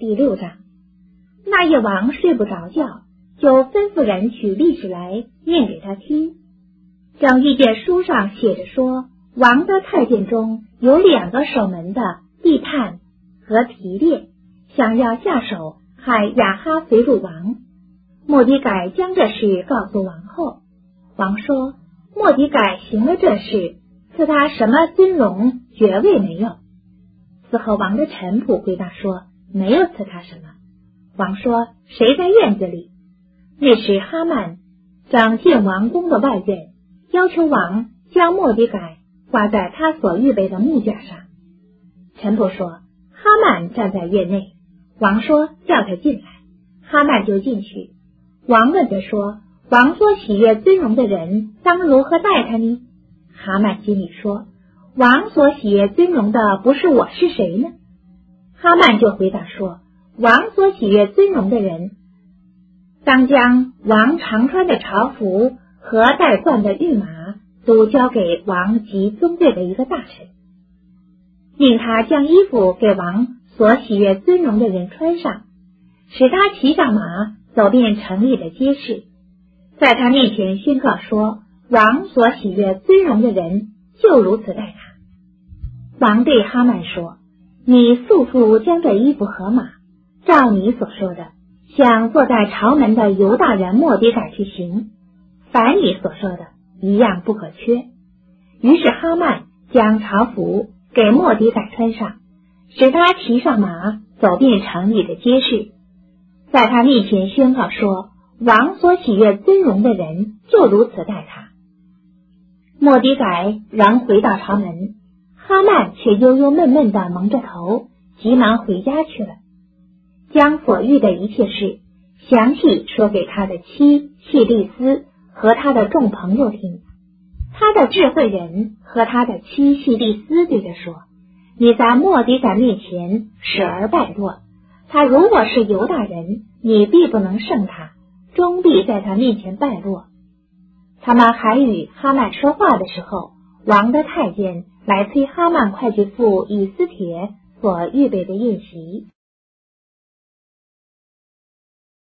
第6章。那夜王睡不着觉，就吩咐人取历史来念给他听。正遇见书上写着说，王的太监中有2个守门的毕探和提列，想要下手害亚哈随鲁王。末底改将这事告诉王后，王说末底改行了这事，赐他什么尊荣爵位没有？伺候王的臣仆回答说，没有赐他什么。王说，谁在院子里？那时哈曼正进王宫的外院，要求王将末底改挂在他所预备的木架上。臣仆说，哈曼站在院内。王说，叫他进来。哈曼就进去。王问他说，王所喜悦尊荣的人当如何待他呢？哈曼心里说，王所喜悦尊荣的不是我是谁呢？哈曼就回答说，王所喜悦尊荣的人当将王常穿的朝服和带冠的御马都交给王极尊贵的一个大臣，令他将衣服给王所喜悦尊荣的人穿上，使他骑上马走遍城里的街市，在他面前宣告说，王所喜悦尊荣的人就如此待他。王对哈曼说，你速速将这衣服和马照你所说的向坐在朝门的犹大人末底改去行，凡你所说的一样不可缺。于是哈曼将朝服给末底改穿上，使他骑上马走遍城里的街市，在他面前宣告说，王所喜悦尊荣的人就如此待他。末底改仍回到朝门，哈曼却忧忧闷闷地蒙着头，急忙回家去了，将所遇的一切事详细说给他的妻细利斯和他的众朋友听。他的智慧人和他的妻细利斯对着说，你在末底改面前使而败落，他如果是犹大人，你必不能胜他，终必在他面前败落。他们还与哈曼说话的时候，王的太监来催哈曼快去赴以斯帖所预备的宴席。